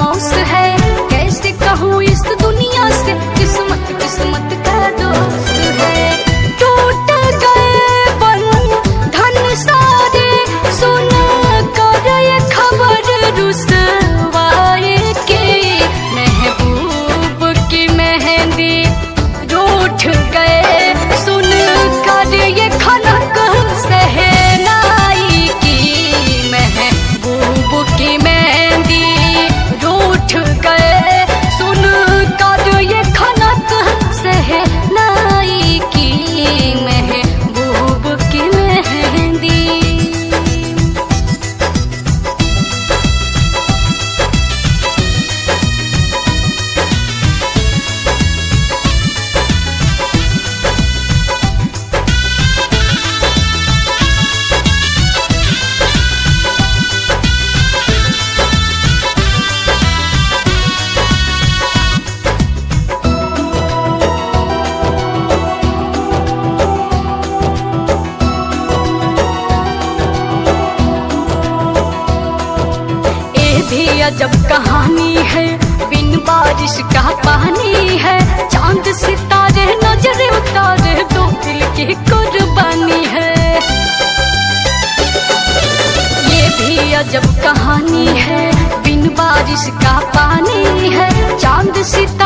खामोश है। कैसे कहूँ इस दुनिया से किस्मत किस्मत का दोस्त है। टूट गए बंधन सारे सुन कर ये खबर रुसवाए के। महबूब की मेहंदी रूठ गए सुन कर ये खनक सहनाई की। महबूब की मेहंदी रूठ गए सुन कर ये खनक सहनाई की। महबूब की मेहंदी। भी अजब कहानी है, बिन बारिश का पानी है। चांद सितारे नजर उतारे दो दिल की कुर्बानी है। ये भी अजब कहानी है, बिन बारिश का पानी है। चांद सितारे